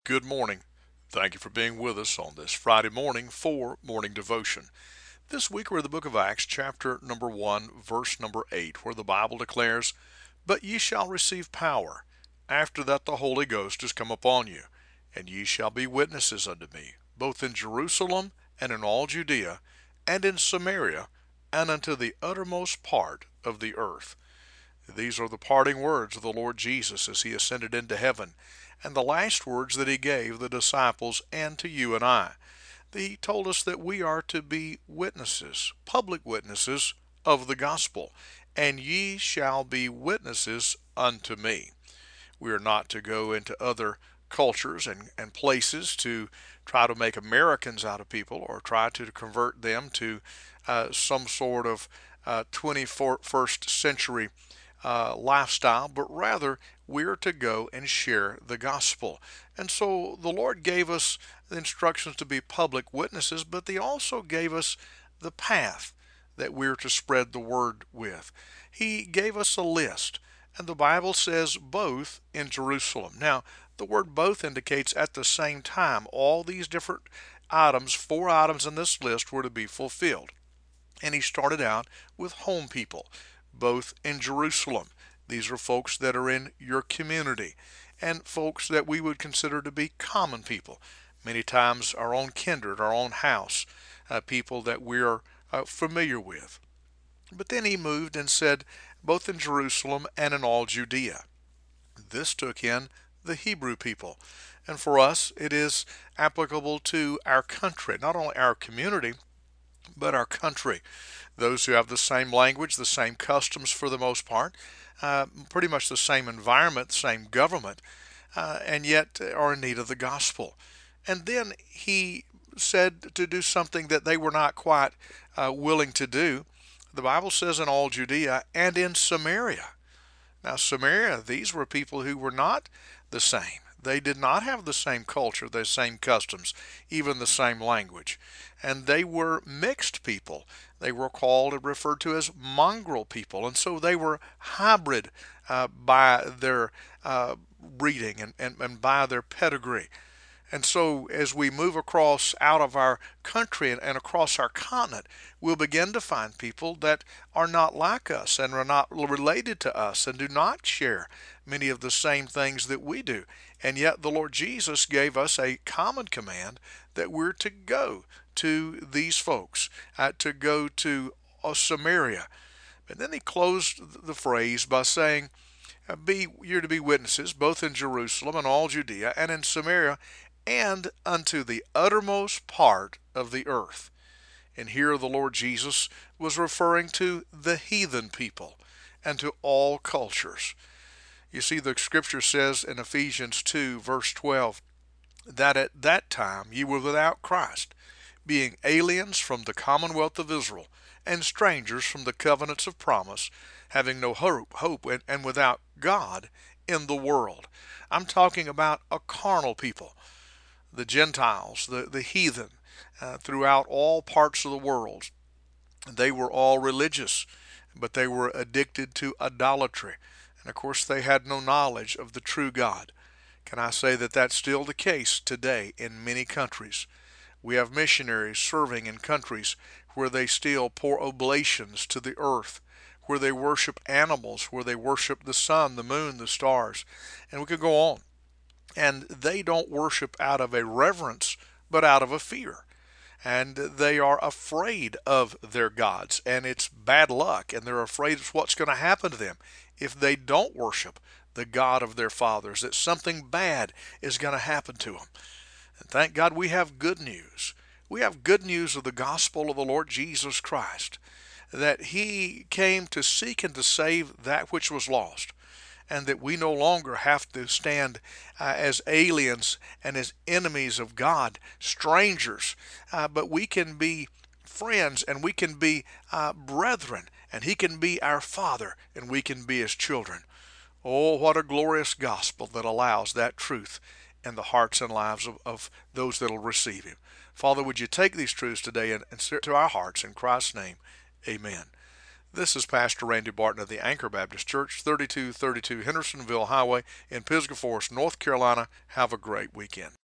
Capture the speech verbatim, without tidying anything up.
Good morning. Thank you for being with us on this Friday morning for Morning Devotion. This week we're in the book of Acts, chapter number one, verse number eight, where the Bible declares, "But ye shall receive power, after that the Holy Ghost is come upon you, and ye shall be witnesses unto me, both in Jerusalem and in all Judea, and in Samaria, and unto the uttermost part of the earth." These are the parting words of the Lord Jesus as he ascended into heaven, and the last words that he gave the disciples and to you and I. He told us that we are to be witnesses, public witnesses of the gospel, and ye shall be witnesses unto me. We are not to go into other cultures and, and places to try to make Americans out of people or try to convert them to uh, some sort of uh, twenty-first century uh, lifestyle, but rather we're to go and share the gospel. And so the Lord gave us the instructions to be public witnesses, but He also gave us the path that we're to spread the word with. He gave us a list, and the Bible says both in Jerusalem. Now, the word both indicates at the same time all these different items, four items in this list, were to be fulfilled. And he started out with home people, both in Jerusalem. These are folks that are in your community and folks that we would consider to be common people. Many times our own kindred, our own house, uh, people that we're uh, familiar with. But then he moved and said, both in Jerusalem and in all Judea. This took in the Hebrew people. And for us, it is applicable to our country, not only our community, but our country. Those who have the same language, the same customs for the most part, uh, pretty much the same environment, same government, uh, and yet are in need of the gospel. And then he said to do something that they were not quite uh, willing to do. The Bible says in all Judea and in Samaria. Now, Samaria, these were people who were not the same. They did not have the same culture, the same customs, even the same language. And they were mixed people. They were called and referred to as mongrel people. And so they were hybrid uh, by their uh, breeding and, and, and by their pedigree. And so as we move across out of our country and, and across our continent, we'll begin to find people that are not like us and are not related to us and do not share many of the same things that we do. And yet the Lord Jesus gave us a common command that we're to go to these folks, uh, to go to uh, Samaria. And then he closed the phrase by saying, uh, be, you're to be witnesses both in Jerusalem and all Judea and in Samaria and unto the uttermost part of the earth. And here the Lord Jesus was referring to the heathen people and to all cultures. You see, the scripture says in Ephesians two, verse twelve, that at that time ye were without Christ, being aliens from the commonwealth of Israel, and strangers from the covenants of promise, having no hope, hope and, and without God in the world. I'm talking about a carnal people. The Gentiles, the, the heathen, uh, throughout all parts of the world. They were all religious, but they were addicted to idolatry. And of course, they had no knowledge of the true God. Can I say that that's still the case today in many countries? We have missionaries serving in countries where they still pour oblations to the earth, where they worship animals, where they worship the sun, the moon, the stars. And we could go on. And they don't worship out of a reverence, but out of a fear. And they are afraid of their gods, and it's bad luck, and they're afraid of what's going to happen to them if they don't worship the God of their fathers, that something bad is going to happen to them. And thank God we have good news. We have good news of the gospel of the Lord Jesus Christ, that He came to seek and to save that which was lost, and that we no longer have to stand uh, as aliens and as enemies of God, strangers, uh, but we can be friends and we can be uh, brethren, and He can be our Father and we can be His children. Oh, what a glorious gospel that allows that truth in the hearts and lives of, of those that will receive Him. Father, would you take these truths today and, and to our hearts in Christ's name, amen. This is Pastor Randy Barton of the Anchor Baptist Church, thirty-two thirty-two Hendersonville Highway in Pisgah Forest, North Carolina. Have a great weekend.